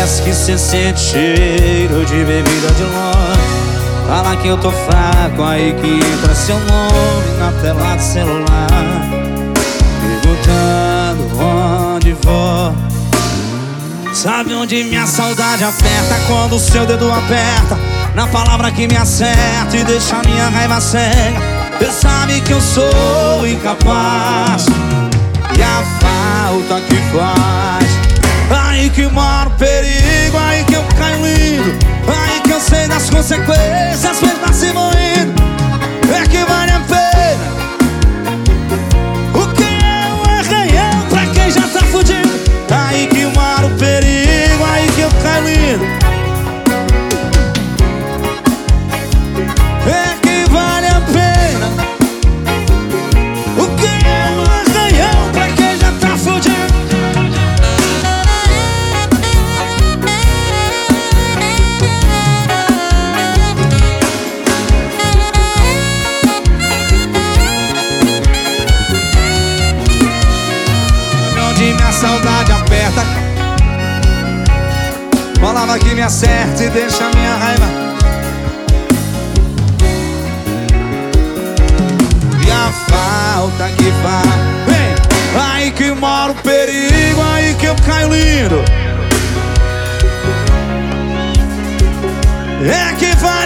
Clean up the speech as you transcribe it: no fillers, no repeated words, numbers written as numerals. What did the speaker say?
Parece que cê sente cheiro de bebida de longe. Fala que eu tô fraco, aí que entra seu nome na tela do celular, perguntando onde vou. Sabe onde minha saudade aperta? Quando o seu dedo aperta na palavra que me acerta e deixa minha raiva cega. Você sabe que eu sou incapaz, e a falta que faz. Aí que mora o perigo, aí que eu caio lindo, aí que eu sei das consequências, mesmo assim vou indo. É que vale a pena o que é um arranhão pra quem já tá fudido. Aí que mora o perigo, aí que eu caio lindo. É que vale a pena o que é um arranhão pra quem já tá fudido. Minha saudade aperta, palavra que me acerta e deixa minha raiva. E a falta que faz. Vem! Aí que mora o perigo, aí que eu caio lindo. É que vai